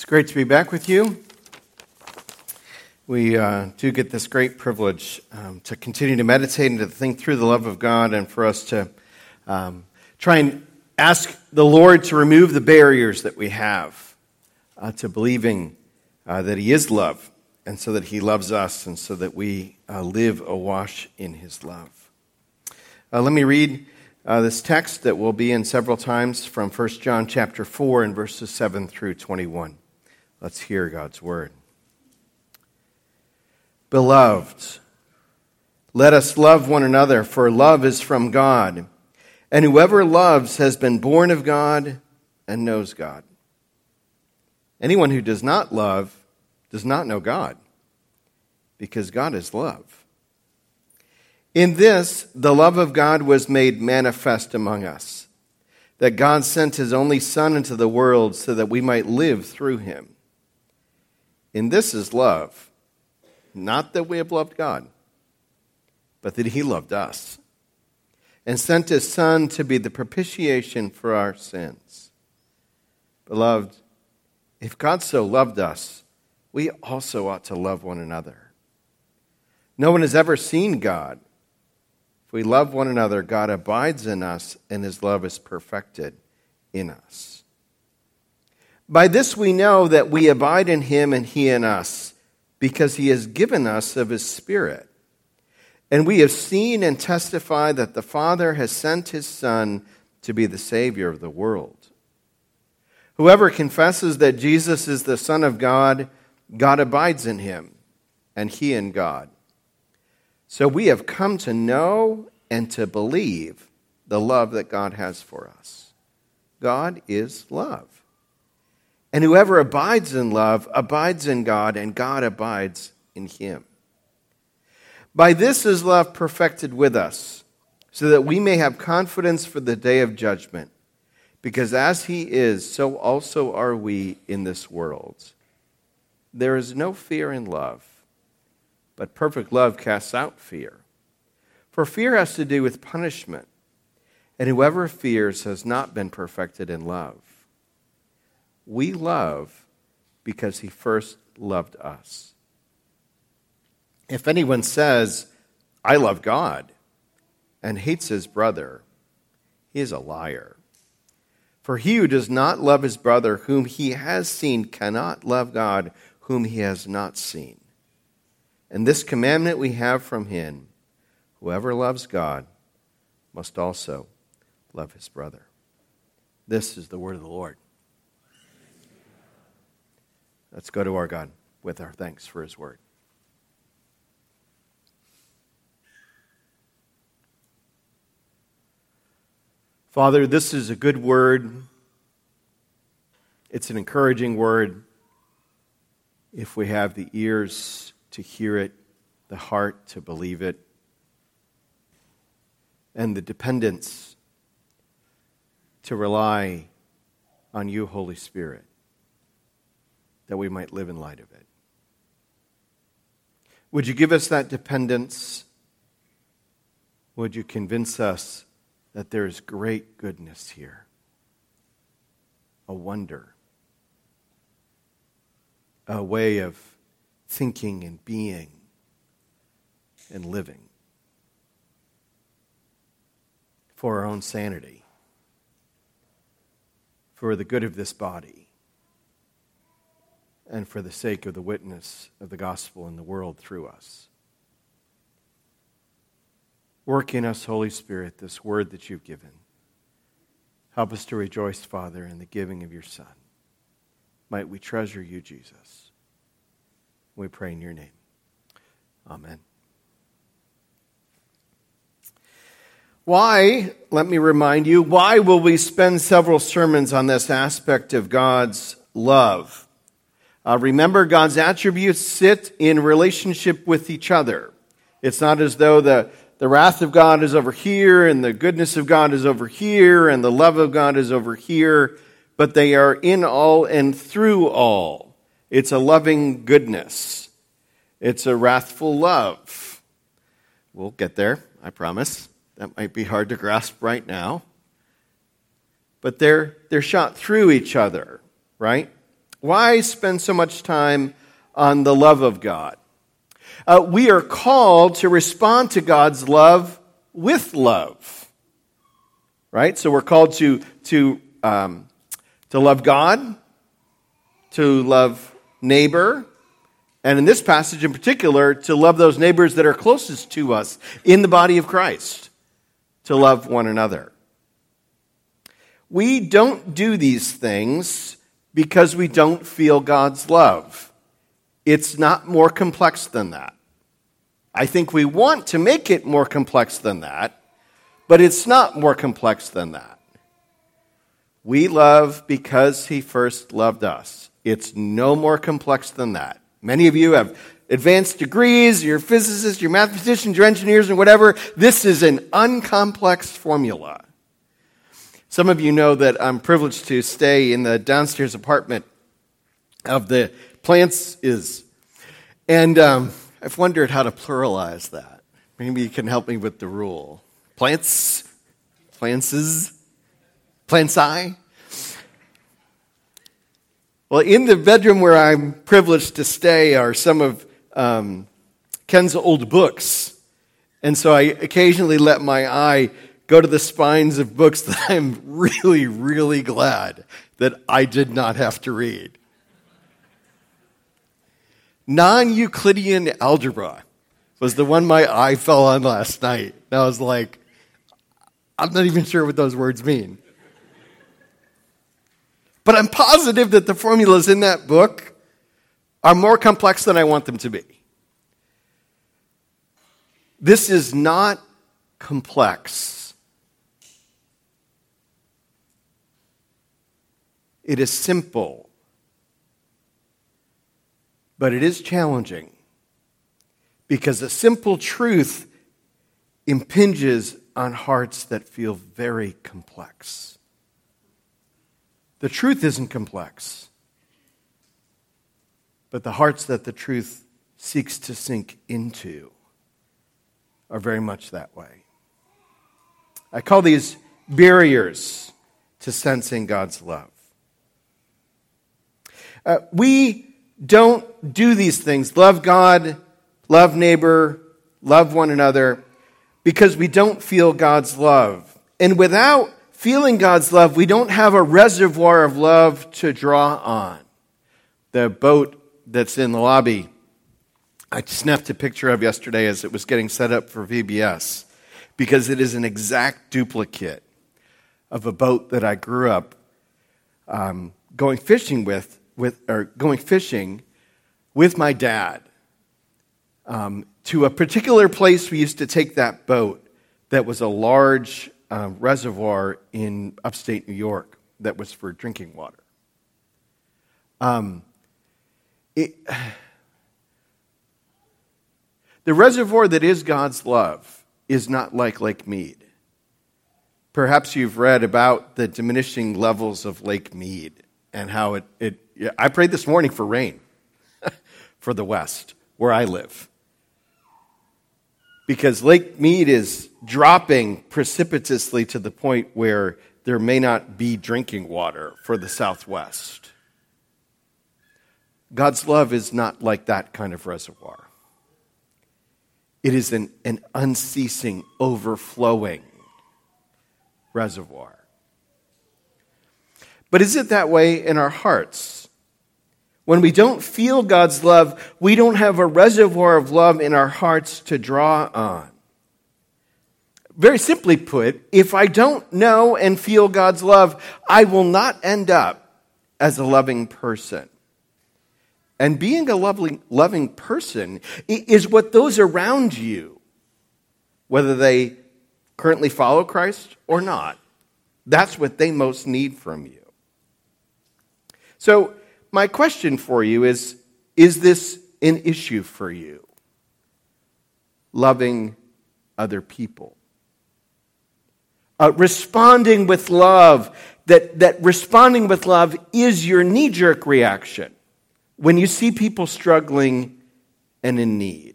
great to be back with you. We do get this great privilege to continue to meditate and to think through the love of God, and for us to try and ask the Lord to remove the barriers that we have to believing that He is love, and so that He loves us, and so that we live awash in His love. Let me read this text that will be in several times from 1 John chapter 4 and verses 7 through 21. Let's hear God's word. Beloved, let us love one another, for love is from God. And whoever loves has been born of God and knows God. Anyone who does not love does not know God, because God is love. In this, the love of God was made manifest among us, that God sent His only Son into the world so that we might live through Him. In this is love, not that we have loved God, but that He loved us and sent His Son to be the propitiation for our sins. Beloved, if God so loved us, we also ought to love one another. No one has ever seen God. If we love one another, God abides in us, and His love is perfected in us. By this we know that we abide in Him and He in us, because He has given us of His Spirit. And we have seen and testified that the Father has sent His Son to be the Savior of the world. Whoever confesses that Jesus is the Son of God, God abides in Him, and He in God. So we have come to know and to believe the love that God has for us. God is love. And whoever abides in love abides in God, and God abides in him. By this is love perfected with us, so that we may have confidence for the day of judgment. Because as He is, so also are we in this world. There is no fear in love, but perfect love casts out fear. For fear has to do with punishment, and whoever fears has not been perfected in love. We love because He first loved us. If anyone says, I love God, and hates his brother, he is a liar. For he who does not love his brother whom he has seen cannot love God whom he has not seen. And this commandment we have from Him, whoever loves God must also love his brother. This is the word of the Lord. Let's go to our God with our thanks for His word. Father, this is a good word. It's an encouraging word. If we have the ears to hear it, the heart to believe it, and the dependence to rely on You, Holy Spirit, that we might live in light of it. Would You give us that dependence? Would You convince us that there is great goodness here, a wonder, a way of thinking and being and living for our own sanity, for the good of this body, and for the sake of the witness of the gospel in the world through us. Work in us, Holy Spirit, this word that You've given. Help us to rejoice, Father, in the giving of Your Son. Might we treasure You, Jesus. We pray in Your name. Amen. Why, let me remind you, why will we spend several sermons on this aspect of God's love? Remember, God's attributes sit in relationship with each other. It's not as though the wrath of God is over here and the goodness of God is over here and the love of God is over here, but they are in all and through all. It's a loving goodness. It's a wrathful love. We'll get there, I promise. That might be hard to grasp right now. But they're shot through each other, right? Why spend so much time on the love of God? We are called to respond to God's love with love, right? So we're called to love God, to love neighbor, and in this passage in particular, to love those neighbors that are closest to us in the body of Christ, to love one another. We don't do these things because we don't feel God's love. It's not more complex than that. I think we want to make it more complex than that, but it's not more complex than that. We love because he first loved us. It's no more complex than that. Many of you have advanced degrees, you're physicists, you're mathematicians, you're engineers, and whatever. This is an uncomplex formula. Some of you know that I'm privileged to stay in the downstairs apartment of the Plants is. And I've wondered how to pluralize that. Maybe you can help me with the rule. Plants? Plantses? Plantsi? Well, in the bedroom where I'm privileged to stay are some of Ken's old books. And so I occasionally let my eye go to the spines of books that I'm really, really glad that I did not have to read. Non-Euclidean algebra was the one my eye fell on last night. And I was like, I'm not even sure what those words mean. But I'm positive that the formulas in that book are more complex than I want them to be. This is not complex. It is simple. But it is challenging because a simple truth impinges on hearts that feel very complex. The truth isn't complex, but the hearts that the truth seeks to sink into are very much that way. I call these barriers to sensing God's love. We don't do these things, love God, love neighbor, love one another, because we don't feel God's love. And without feeling God's love, we don't have a reservoir of love to draw on. The boat that's in the lobby, I snapped a picture of yesterday as it was getting set up for VBS, because it is an exact duplicate of a boat that I grew up going fishing with my dad to a particular place we used to take that boat that was a large reservoir in upstate New York that was for drinking water. The reservoir that is God's love is not like Lake Mead. Perhaps you've read about the diminishing levels of Lake Mead and how I prayed this morning for rain for the West, where I live. Because Lake Mead is dropping precipitously to the point where there may not be drinking water for the Southwest. God's love is not like that kind of reservoir. It is an unceasing, overflowing reservoir. But is it that way in our hearts? When we don't feel God's love, we don't have a reservoir of love in our hearts to draw on. Very simply put, if I don't know and feel God's love, I will not end up as a loving person. And being a loving person is what those around you, whether they currently follow Christ or not, that's what they most need from you. So, my question for you is this an issue for you? Loving other people. Responding with love, that responding with love is your knee-jerk reaction when you see people struggling and in need.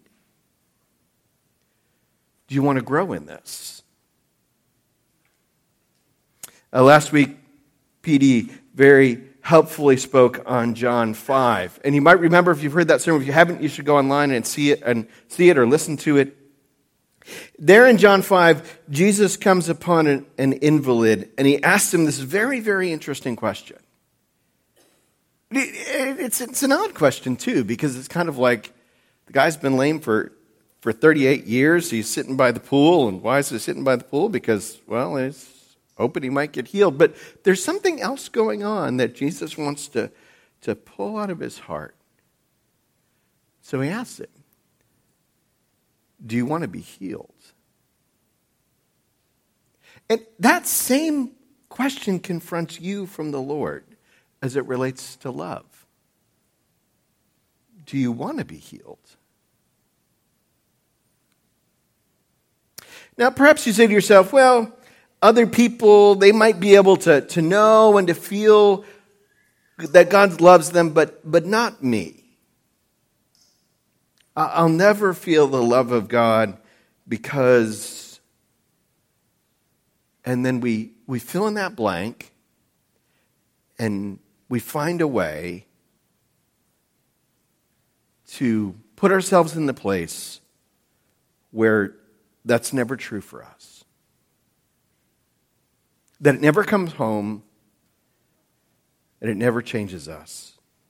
Do you want to grow in this? Last week, PD very helpfully spoke on John 5. And you might remember, if you've heard that sermon, if you haven't, you should go online and see it or listen to it. There in John 5, Jesus comes upon an invalid, and he asks him this very, very interesting question. It's an odd question, too, because it's kind of like the guy's been lame for 38 years. He's sitting by the pool, and why is he sitting by the pool? Because, well, he's hoping he might get healed. But there's something else going on that Jesus wants to pull out of his heart. So he asks him, do you want to be healed? And that same question confronts you from the Lord as it relates to love. Do you want to be healed? Now, perhaps you say to yourself, well, other people, they might be able to know and to feel that God loves them, but not me. I'll never feel the love of God because, and then we fill in that blank and we find a way to put ourselves in the place where that's never true for us. That it never comes home and it never changes us.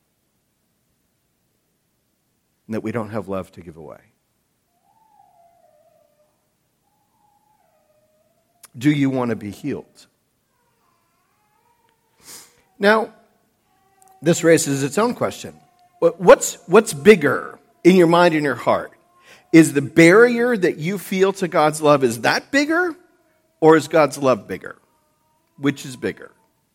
And that we don't have love to give away. Do you want to be healed? Now, this raises its own question. What's bigger in your mind and your heart? Is the barrier that you feel to God's love, is that bigger? Or is God's love bigger? Which is bigger?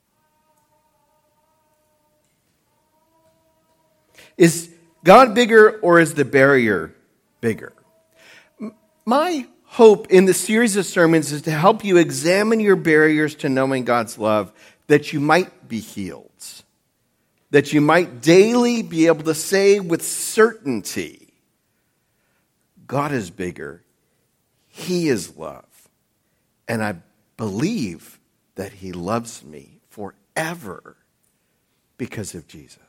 Is God bigger, or is the barrier bigger? My hope in the series of sermons is to help you examine your barriers to knowing God's love, that you might be healed, that you might daily be able to say with certainty, God is bigger, He is love, and I believe that He loves me forever because of Jesus.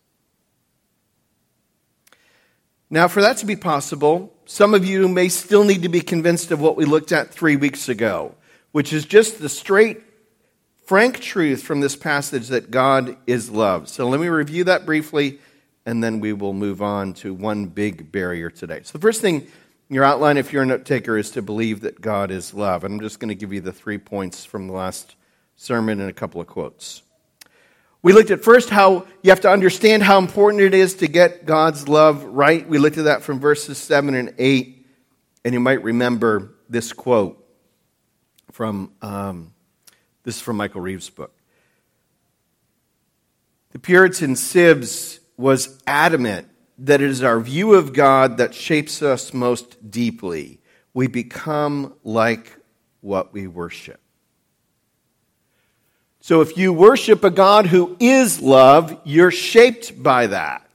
Now, for that to be possible, some of you may still need to be convinced of what we looked at 3 weeks ago, which is just the straight, frank truth from this passage that God is love. So let me review that briefly, and then we will move on to one big barrier today. So the first thing in your outline, if you're a note taker, is to believe that God is love. And I'm just going to give you the 3 points from the last sermon and a couple of quotes. We looked at first how you have to understand how important it is to get God's love right. We looked at that from verses 7 and 8. And you might remember this quote from, this is from Michael Reeves' book. The Puritan Sibbes was adamant that it is our view of God that shapes us most deeply. We become like what we worship. So if you worship a God who is love, you're shaped by that.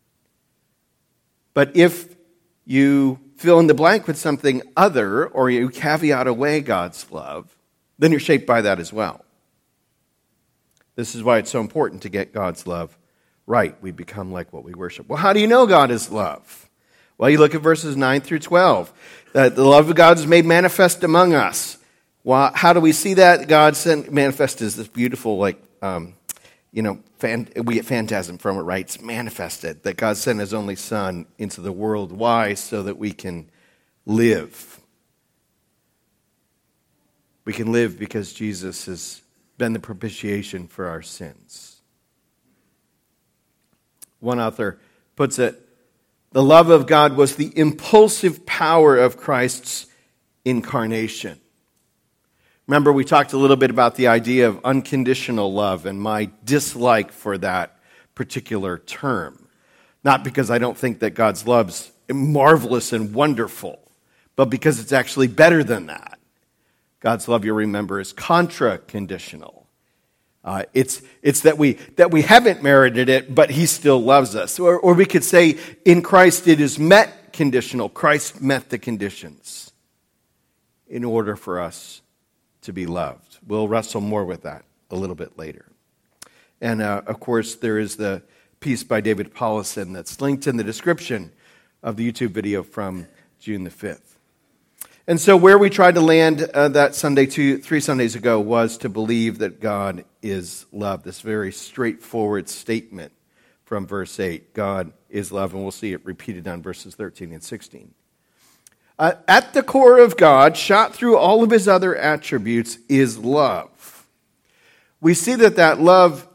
But if you fill in the blank with something other, or you caveat away God's love, then you're shaped by that as well. This is why it's so important to get God's love right. We become like what we worship. Well, how do you know God is love? Well, you look at verses 9 through 12. That the love of God is made manifest among us. Well, how do we see that? God sent manifest is this beautiful, we get phantasm from it, right? It's manifested that God sent His only Son into the world. Why? So that we can live. We can live because Jesus has been the propitiation for our sins. One author puts it, the love of God was the impulsive power of Christ's incarnation. Remember, we talked a little bit about the idea of unconditional love and my dislike for that particular term. Not because I don't think that God's love's marvelous and wonderful, but because it's actually better than that. God's love, you'll remember, is contra-conditional. It's that we haven't merited it, but He still loves us. Or we could say, in Christ it is met conditional. Christ met the conditions in order for us to be loved. We'll wrestle more with that a little bit later. And, of course, there is the piece by David Paulison that's linked in the description of the YouTube video from June the 5th. And so where we tried to land that Sunday, 3 Sundays ago, was to believe that God is love. This very straightforward statement from verse 8. God is love, and we'll see it repeated on verses 13 and 16. At the core of God, shot through all of his other attributes, is love. We see that love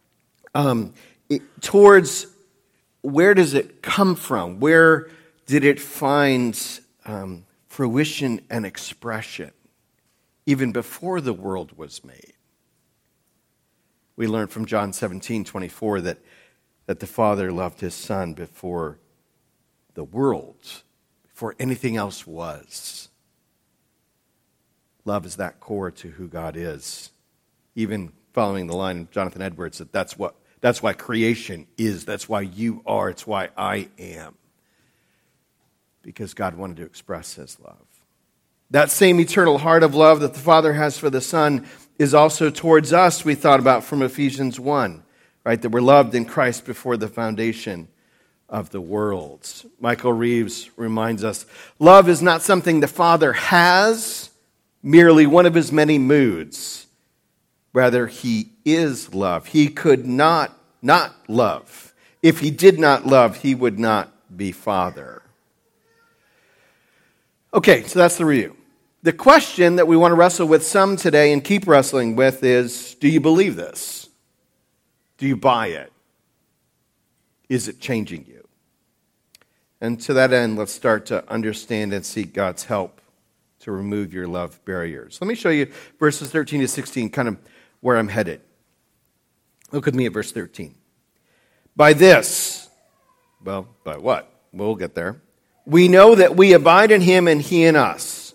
towards where does it come from? Where did it find fruition and expression even before the world was made? We learn from John 17:24 that the Father loved his Son before the world, before anything else was. Love is that core to who God is. Even following the line of Jonathan Edwards, that's why creation is, that's why you are, it's why I am. Because God wanted to express his love. That same eternal heart of love that the Father has for the Son is also towards us, we thought about from Ephesians 1, right? That we're loved in Christ before the foundation of the world. Michael Reeves reminds us, love is not something the Father has, merely one of his many moods. Rather, he is love. He could not love. If he did not love, he would not be Father. Okay, so that's the review. The question that we want to wrestle with some today and keep wrestling with is, do you believe this? Do you buy it? Is it changing you? And to that end, let's start to understand and seek God's help to remove your love barriers. Let me show you verses 13 to 16, kind of where I'm headed. Look with me at verse 13. By this, well, by what? We'll get there. We know that we abide in him and he in us,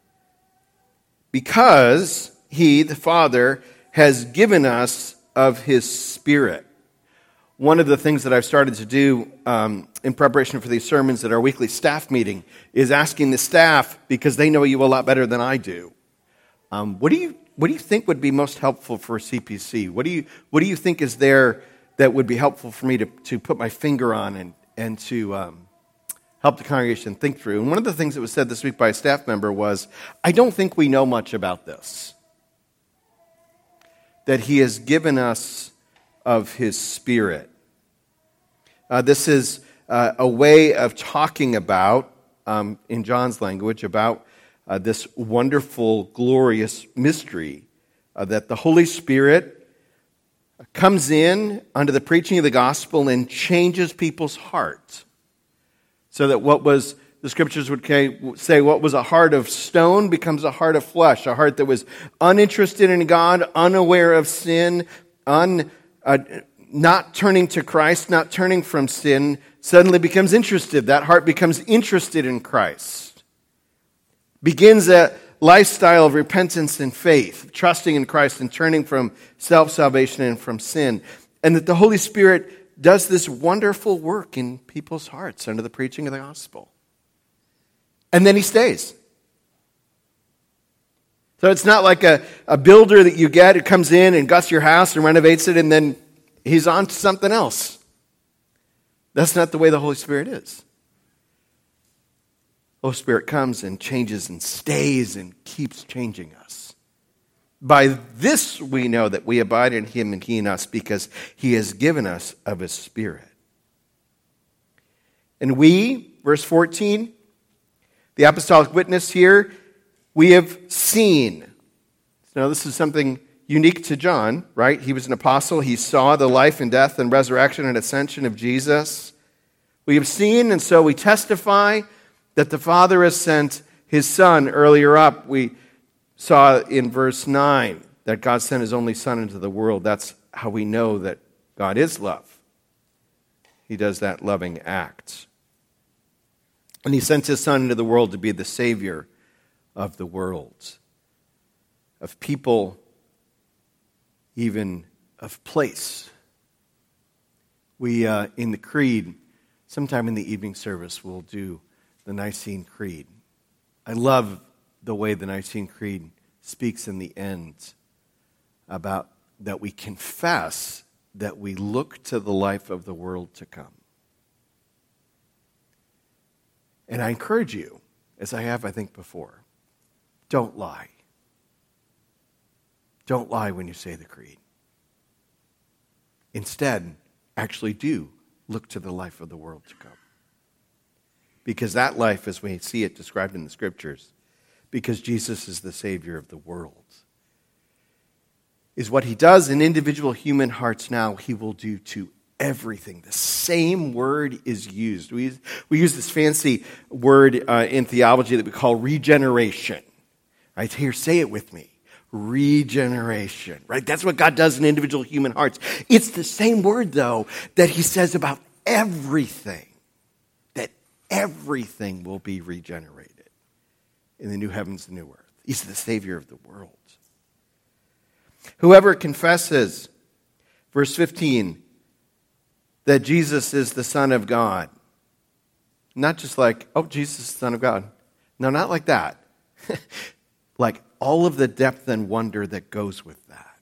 because he, the Father, has given us of his Spirit. One of the things that I've started to do in preparation for these sermons at our weekly staff meeting is asking the staff, because they know you a lot better than I do, what do you think would be most helpful for CPC? What do you think is there that would be helpful for me to put my finger on and to help the congregation think through? And one of the things that was said this week by a staff member was, I don't think we know much about this. That he has given us of his Spirit. This is a way of talking about, in John's language, about this wonderful, glorious mystery that the Holy Spirit comes in under the preaching of the gospel and changes people's hearts. So that what was, the scriptures would say, what was a heart of stone becomes a heart of flesh, a heart that was uninterested in God, unaware of sin, not turning to Christ, not turning from sin, suddenly becomes interested. That heart becomes interested in Christ. Begins a lifestyle of repentance and faith, trusting in Christ and turning from self-salvation and from sin. And that the Holy Spirit does this wonderful work in people's hearts under the preaching of the gospel. And then he stays. So it's not like a builder that you get who comes in and guts your house and renovates it and then he's on to something else. That's not the way the Holy Spirit is. The Holy Spirit comes and changes and stays and keeps changing us. By this we know that we abide in him and he in us, because he has given us of his Spirit. And we, verse 14, the apostolic witness here, we have seen. Now this is something unique to John, right? He was an apostle. He saw the life and death and resurrection and ascension of Jesus. We have seen, and so we testify that the Father has sent his Son. Earlier up, we saw in verse 9 that God sent his only Son into the world. That's how we know that God is love. He does that loving act. And he sent his Son into the world to be the Savior of the world, of people, even of place. We, in the Creed, sometime in the evening service, we'll do the Nicene Creed. I love the way the Nicene Creed speaks in the end about that we confess that we look to the life of the world to come. And I encourage you, as I have, I think, before, don't lie. Don't lie when you say the creed. Instead, actually do look to the life of the world to come. Because that life, as we see it described in the Scriptures, because Jesus is the Savior of the world, is what he does in individual human hearts now, he will do to everything. The same word is used. We use this fancy word in theology that we call regeneration. Right? Here, say it with me. Regeneration. Right? That's what God does in individual human hearts. It's the same word, though, that he says about everything. That everything will be regenerated in the new heavens and new earth. He's the Savior of the world. Whoever confesses, verse 15, that Jesus is the Son of God. Not just like, oh, Jesus is the Son of God. No, not like that. Like all of the depth and wonder that goes with that.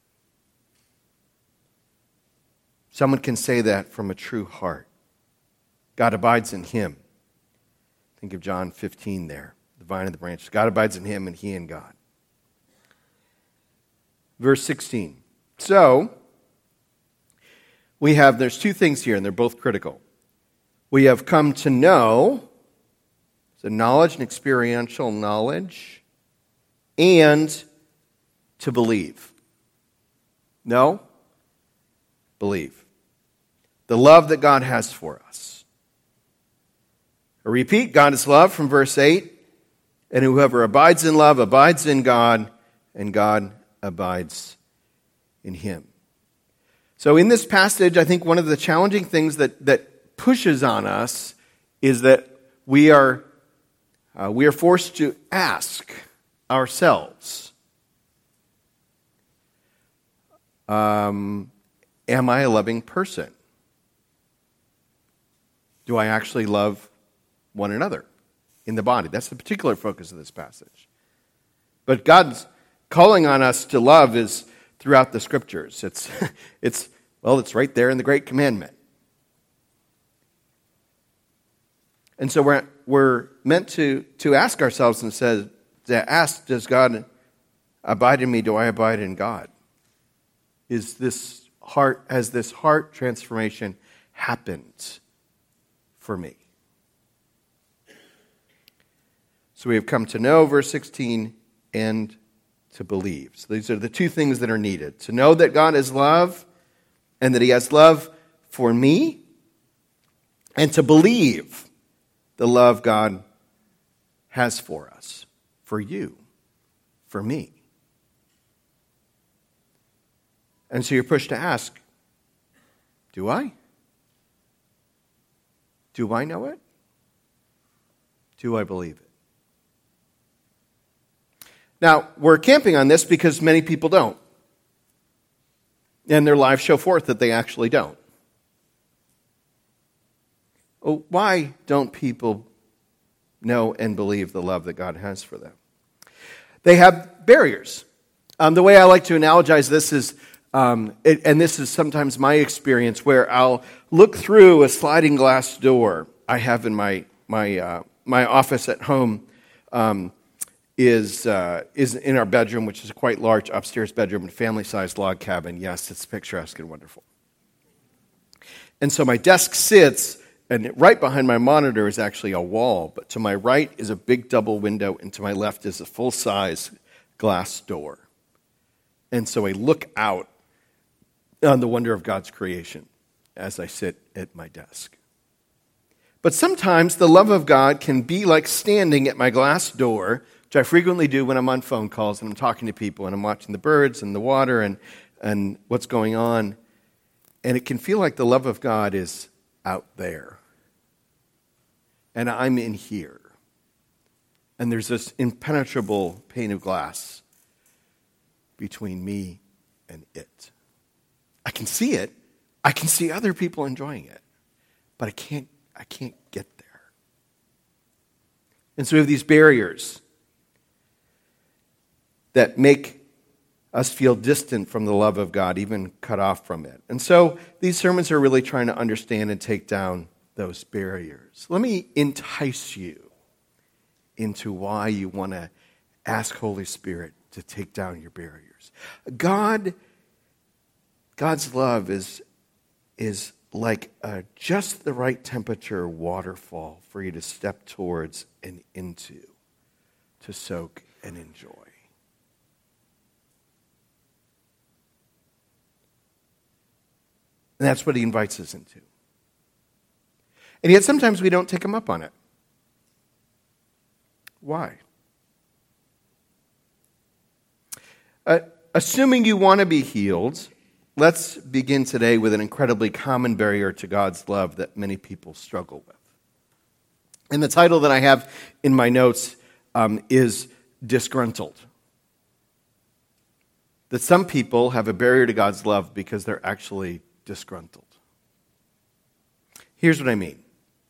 Someone can say that from a true heart. God abides in him. Think of John 15 there, the vine and the branches. God abides in him and he in God. Verse 16. So, there's two things here, and they're both critical. We have come to know, so knowledge and experiential knowledge, and to believe. No? Believe. The love that God has for us. I repeat, God is love from verse 8, and whoever abides in love abides in God, and God abides in him. So in this passage, I think one of the challenging things that pushes on us is that we are forced to ask ourselves, am I a loving person? Do I actually love one another in the body? That's the particular focus of this passage. But God's calling on us to love is throughout the Scriptures. It's right there in the Great Commandment. And so we're meant to ask ourselves ask, does God abide in me? Do I abide in God? Has this heart transformation happened for me? So we have come to know, verse 16, and to believe. So these are the two things that are needed. To know that God is love and that he has love for me, and to believe the love God has for us, for you, for me. And so you're pushed to ask, do I? Do I know it? Do I believe it? Now, we're camping on this because many people don't. And their lives show forth that they actually don't. Well, why don't people know and believe the love that God has for them? They have barriers. The way I like to analogize this is, and this is sometimes my experience, where I'll look through a sliding glass door I have in my office at home. Is in our bedroom, which is a quite large upstairs bedroom, and family-sized log cabin. Yes, it's picturesque and wonderful. And so my desk sits, and right behind my monitor is actually a wall, but to my right is a big double window, and to my left is a full-size glass door. And so I look out on the wonder of God's creation as I sit at my desk. But sometimes the love of God can be like standing at my glass door, which I frequently do when I'm on phone calls and I'm talking to people and I'm watching the birds and the water and what's going on. And it can feel like the love of God is out there. And I'm in here. And there's this impenetrable pane of glass between me and it. I can see it. I can see other people enjoying it. But I can't get there. And so we have these barriers that make us feel distant from the love of God, even cut off from it. And so these sermons are really trying to understand and take down those barriers. Let me entice you into why you want to ask Holy Spirit to take down your barriers. God's love is like just the right temperature waterfall for you to step towards and into, to soak and enjoy. And that's what he invites us into. And yet sometimes we don't take him up on it. Why? Assuming you want to be healed, let's begin today with an incredibly common barrier to God's love that many people struggle with. And the title that I have in my notes is Disgruntled. That some people have a barrier to God's love because they're actually disgruntled. Here's what I mean.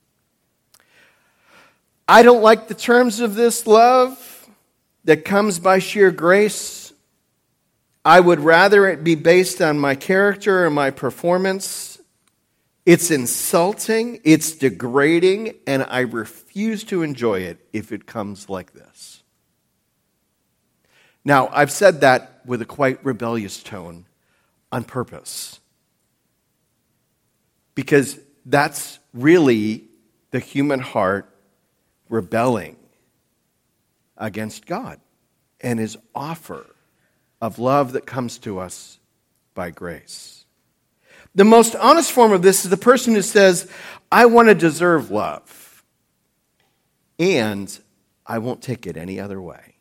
I don't like the terms of this love that comes by sheer grace. I would rather it be based on my character and my performance. It's insulting, it's degrading, and I refuse to enjoy it if it comes like this. Now, I've said that with a quite rebellious tone on purpose. Because that's really the human heart rebelling against God and his offer of love that comes to us by grace. The most honest form of this is the person who says, I want to deserve love, and I won't take it any other way.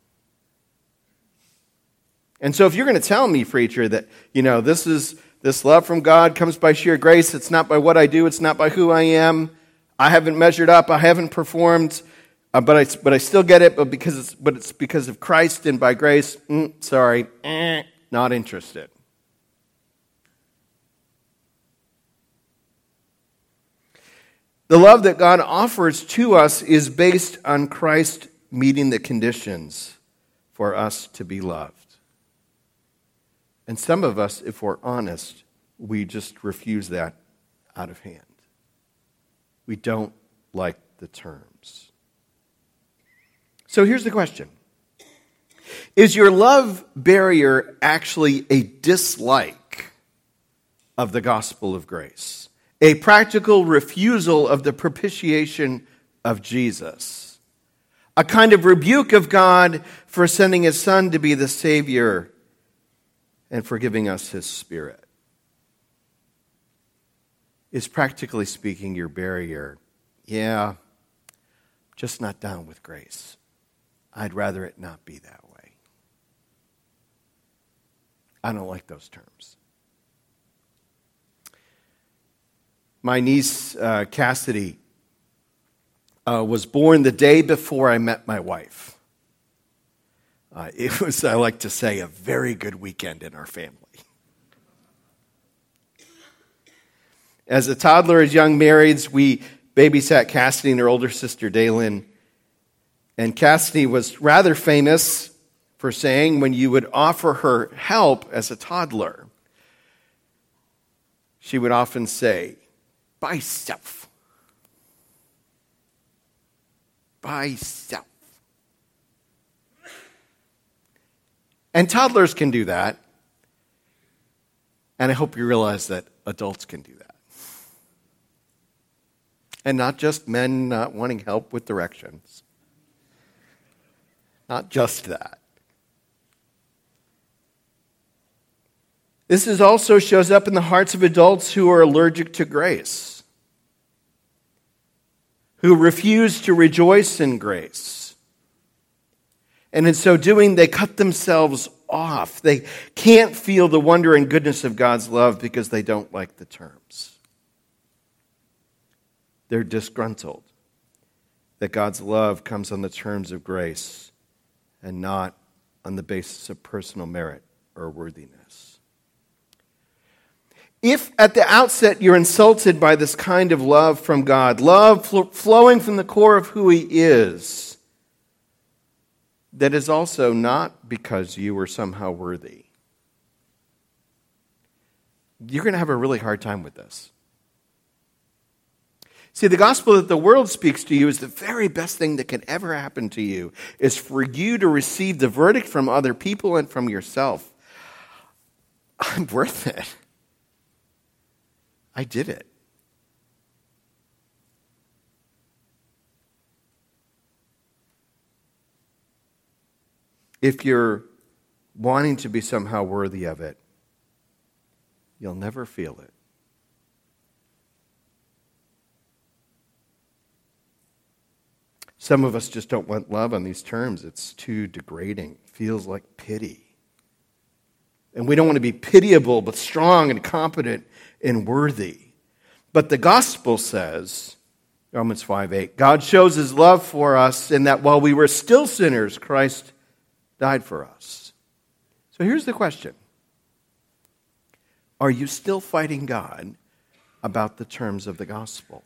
And so if you're going to tell me, preacher, that, this love from God comes by sheer grace. It's not by what I do. It's not by who I am. I haven't measured up. I haven't performed. But I still get it. But it's because of Christ and by grace. Sorry, not interested. The love that God offers to us is based on Christ meeting the conditions for us to be loved. And some of us, if we're honest, we just refuse that out of hand. We don't like the terms. So here's the question. Is your love barrier actually a dislike of the gospel of grace? A practical refusal of the propitiation of Jesus? A kind of rebuke of God for sending his Son to be the Savior and for giving us his Spirit? Is practically speaking your barrier, just not down with grace. I'd rather it not be that way. I don't like those terms. My niece, Cassidy, was born the day before I met my wife. It was, I like to say, a very good weekend in our family. As a toddler, as young marrieds, we babysat Cassidy and her older sister, Daylin. And Cassidy was rather famous for saying when you would offer her help as a toddler, she would often say, by self. By self. And toddlers can do that. And I hope you realize that adults can do that. And not just men not wanting help with directions. Not just that. This also shows up in the hearts of adults who are allergic to grace, who refuse to rejoice in grace. And in so doing, they cut themselves off. They can't feel the wonder and goodness of God's love because they don't like the terms. They're disgruntled that God's love comes on the terms of grace and not on the basis of personal merit or worthiness. If at the outset you're insulted by this kind of love from God, love flowing from the core of who he is, that is also not because you were somehow worthy. you're going to have a really hard time with this. See, the gospel that the world speaks to you is the very best thing that can ever happen to you, is for you to receive the verdict from other people and from yourself. I'm worth it. I did it. If you're wanting to be somehow worthy of it, you'll never feel it. Some of us just don't want love on these terms. It's too degrading. It feels like pity. And we don't want to be pitiable, but strong and competent and worthy. But the gospel says, Romans 5:8, God shows his love for us in that while we were still sinners, Christ died for us. So here's the question. Are you still fighting God about the terms of the gospel?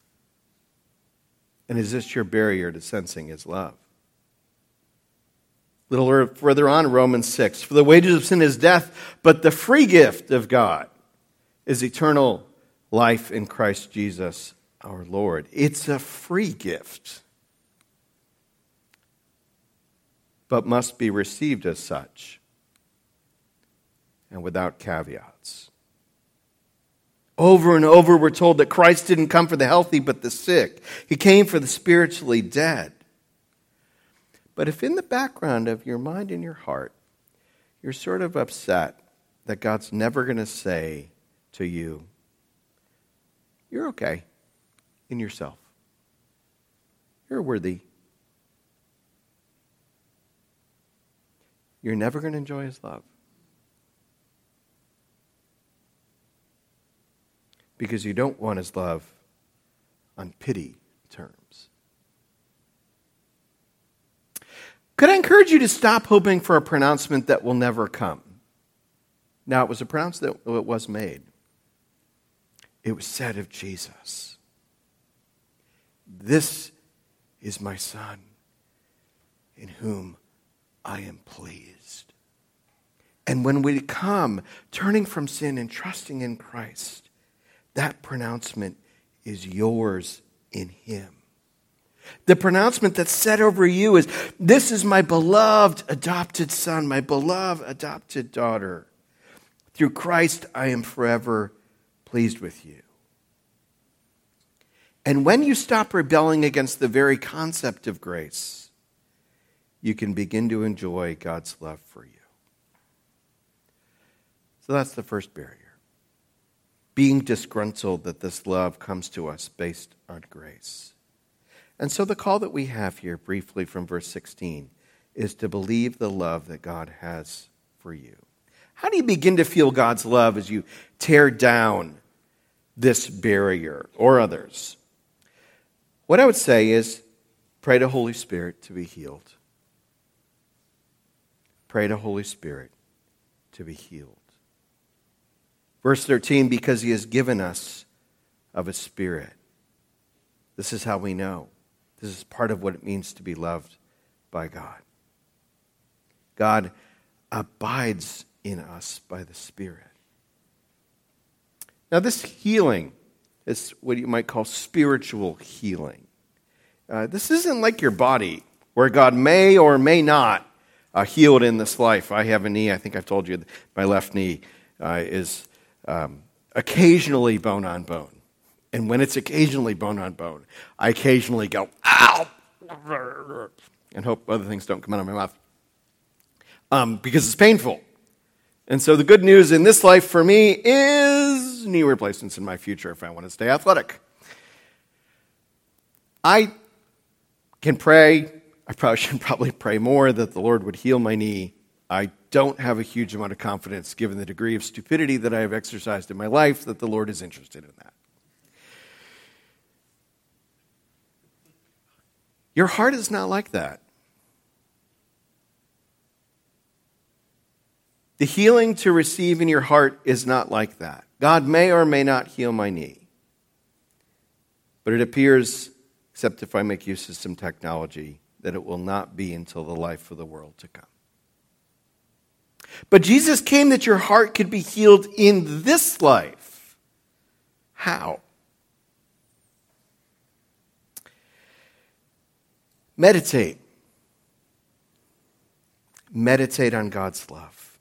And is this your barrier to sensing his love? A little further on, Romans 6. For the wages of sin is death, but the free gift of God is eternal life in Christ Jesus our Lord. It's a free gift, but must be received as such and without caveats. Over and over, we're told that Christ didn't come for the healthy, but the sick. He came for the spiritually dead. But if in the background of your mind and your heart, you're sort of upset that God's never going to say to you, you're okay in yourself. You're worthy. You're never going to enjoy his love. Because you don't want his love on pity terms. Could I encourage you to stop hoping for a pronouncement that will never come? Now, it was a pronouncement that was made. It was said of Jesus, "This is my Son, in whom I am pleased." And when we come, turning from sin and trusting in Christ, that pronouncement is yours in him. The pronouncement that's said over you is, "This is my beloved adopted son, my beloved adopted daughter. Through Christ, I am forever pleased with you." And when you stop rebelling against the very concept of grace, you can begin to enjoy God's love for you. So that's the first barrier. Being disgruntled that this love comes to us based on grace. And so the call that we have here, briefly from verse 16, is to believe the love that God has for you. How do you begin to feel God's love as you tear down this barrier or others? What I would say is pray to Holy Spirit to be healed. Pray to Holy Spirit to be healed. Verse 13, because he has given us of his Spirit. This is how we know. This is part of what it means to be loved by God. God abides in us by the Spirit. Now, this healing is what you might call spiritual healing. This isn't like your body, where God may or may not heal it in this life. I have a knee, I think I've told you, my left knee is occasionally bone on bone. And when it's occasionally bone on bone, I occasionally go, ow, and hope other things don't come out of my mouth. Because it's painful. And so the good news in this life for me is knee replacements in my future if I want to stay athletic. I can pray. I should probably pray more that the Lord would heal my knee. I don't have a huge amount of confidence, given the degree of stupidity that I have exercised in my life, that the Lord is interested in that. Your heart is not like that. The healing to receive in your heart is not like that. God may or may not heal my knee. But it appears, except if I make use of some technology, that it will not be until the life of the world to come. But Jesus came that your heart could be healed in this life. How? Meditate. Meditate on God's love.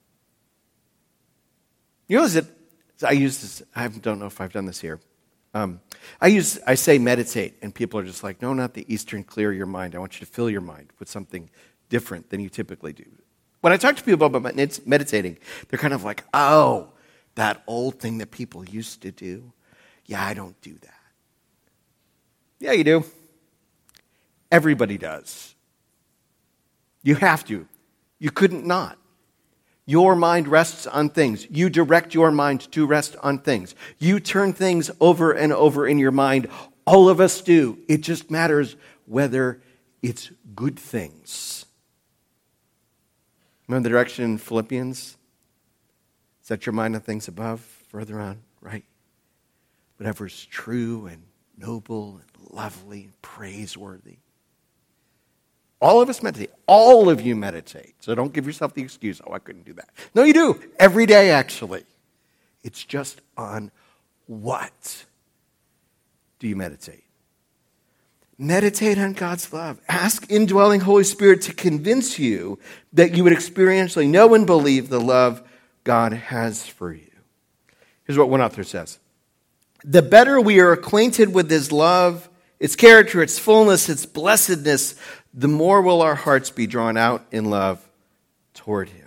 You know, I use this, I don't know if I've done this here. I say meditate, and people are just like, no, not the Eastern clear your mind. I want you to fill your mind with something different than you typically do. When I talk to people about meditating, they're kind of like, oh, that old thing that people used to do. Yeah, I don't do that. Yeah, you do. Everybody does. You have to. You couldn't not. Your mind rests on things. You direct your mind to rest on things. You turn things over and over in your mind. All of us do. It just matters whether it's good things. Remember the direction in Philippians? Set your mind on things above, further on, right? Whatever is true and noble and lovely and praiseworthy. All of us meditate. All of you meditate. So don't give yourself the excuse, oh, I couldn't do that. No, you do. Every day, actually. It's just on what do you meditate? Meditate on God's love. Ask indwelling Holy Spirit to convince you that you would experientially know and believe the love God has for you. Here's what one author says. The better we are acquainted with His love, its character, its fullness, its blessedness, the more will our hearts be drawn out in love toward Him.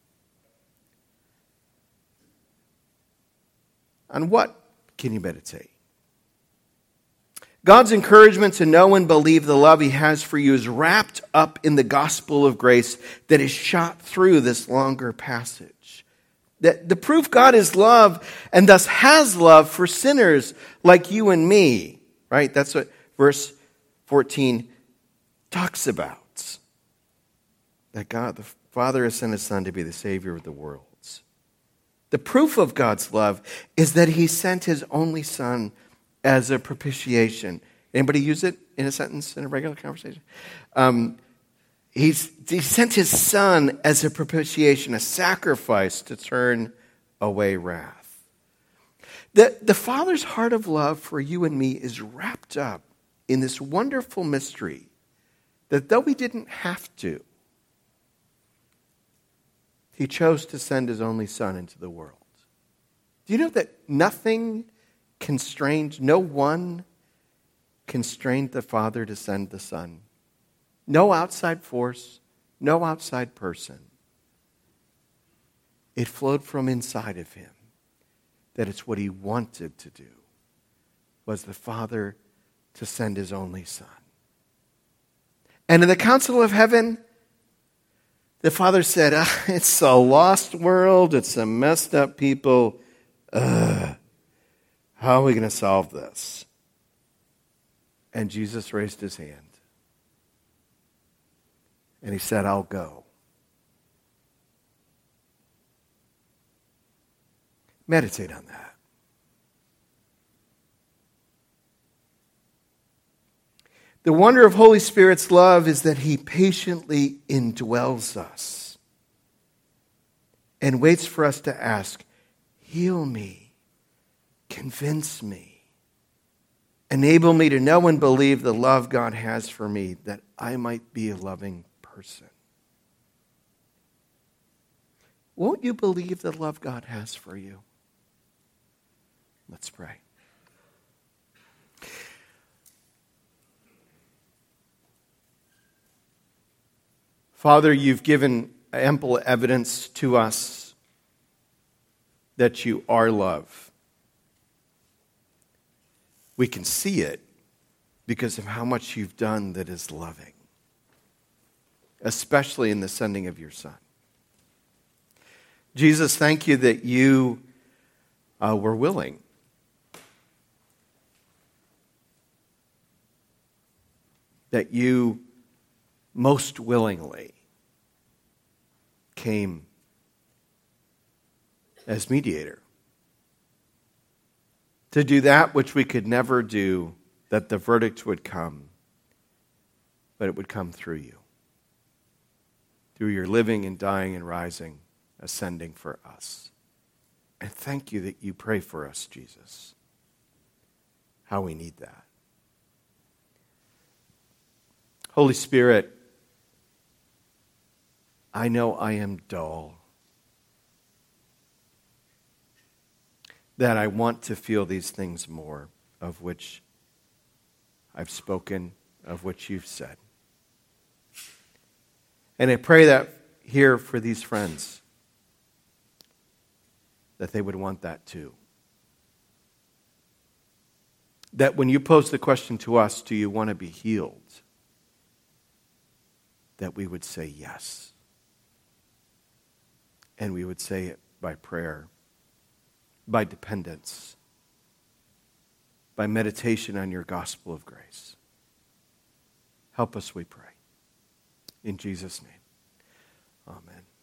On what can you meditate? God's encouragement to know and believe the love He has for you is wrapped up in the gospel of grace that is shot through this longer passage. The proof God is love and thus has love for sinners like you and me, right? That's what verse 14 talks about. That God, the Father, has sent His Son to be the Savior of the world. The proof of God's love is that He sent His only Son as a propitiation. Anybody use it in a sentence in a regular conversation? He sent His Son as a propitiation, a sacrifice to turn away wrath. The Father's heart of love for you and me is wrapped up in this wonderful mystery that though He didn't have to, He chose to send His only Son into the world. Do you know that nothing constrained, no one constrained the Father to send the Son? No outside force, no outside person. It flowed from inside of Him. That it's what He wanted to do, was the Father to send His only Son. And in the council of heaven, the Father said, it's a lost world, it's a messed up people. How are we going to solve this? And Jesus raised His hand. And He said, I'll go. Meditate on that. The wonder of Holy Spirit's love is that He patiently indwells us and waits for us to ask, heal me, convince me, enable me to know and believe the love God has for me, that I might be a loving person. Won't you believe the love God has for you? Let's pray. Father, You've given ample evidence to us that You are love. We can see it because of how much You've done that is loving, especially in the sending of Your Son. Jesus, thank You that You were willing. That You most willingly came as mediator to do that which we could never do, that the verdict would come, but it would come through You, through Your living and dying and rising ascending for us. And thank you that you pray for us, Jesus. How we need that. Holy Spirit, I know I am dull, that I want to feel these things more, of which I've spoken, of which you've said. And I pray that here for these friends, that they would want that too. That when you pose the question to us, do you want to be healed? That we would say yes. And we would say it by prayer, by dependence, by meditation on your gospel of grace. Help us, we pray. In Jesus' name, amen.